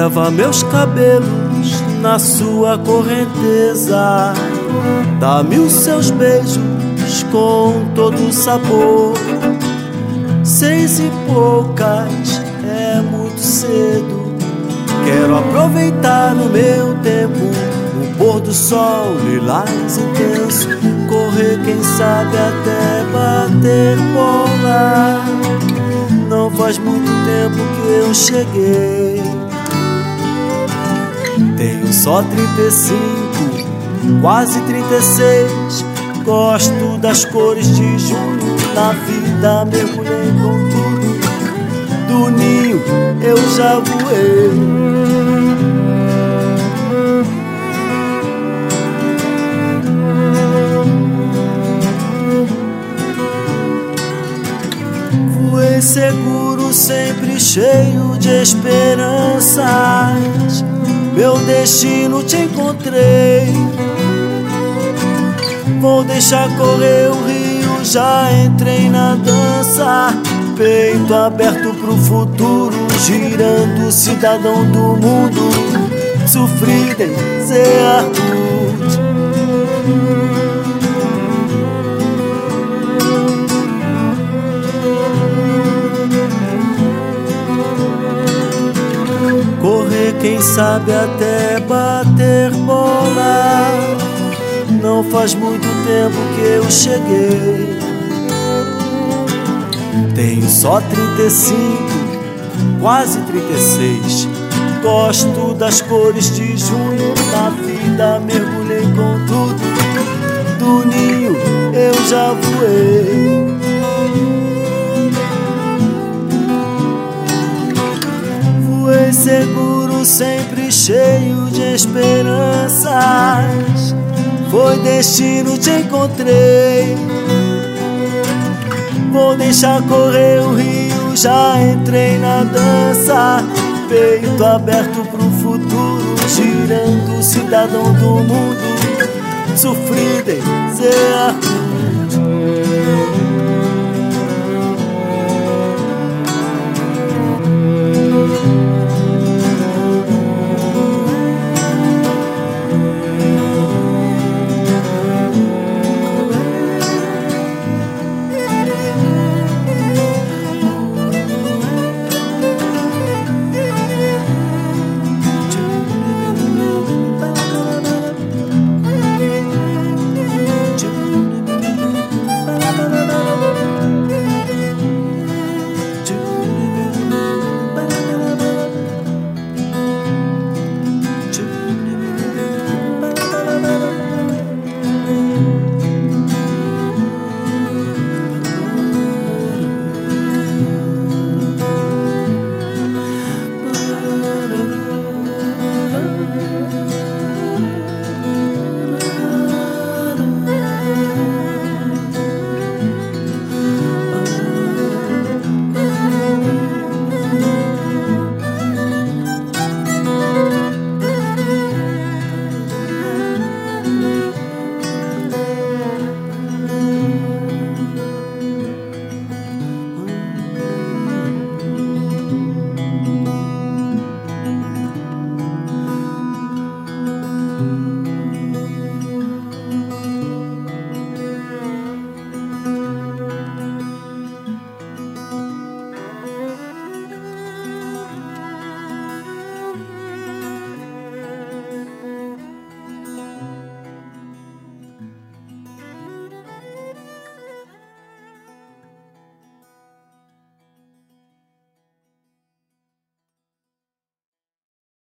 leva meus cabelos na sua correnteza, dá-me os seus beijos com todo sabor. 6:poucas é muito cedo, quero aproveitar no meu tempo o pôr do sol lilás intenso, correr quem sabe até bater bola. Não faz muito tempo que eu cheguei, tenho só 35, quase 36. Gosto das cores de junho, na vida mergulhei com tudo. Do ninho eu já voei. Voei seguro, sempre cheio de esperanças. Meu destino te encontrei. Vou deixar correr o rio, já entrei na dança. Peito aberto pro futuro, girando, cidadão do mundo. Zufrieden, sehr gut. Correr, quem sabe até bater bola. Não faz muito tempo que eu cheguei, tenho só 35, quase 36. Gosto das cores de junho, na vida mergulhei com tudo. Do ninho eu já voei. Voei seguro, sempre cheio de esperanças. Foi destino, te encontrei. Vou deixar correr o rio, já entrei na dança. Peito aberto pro futuro, girando, cidadão do mundo. Zufrieden, sehr gut.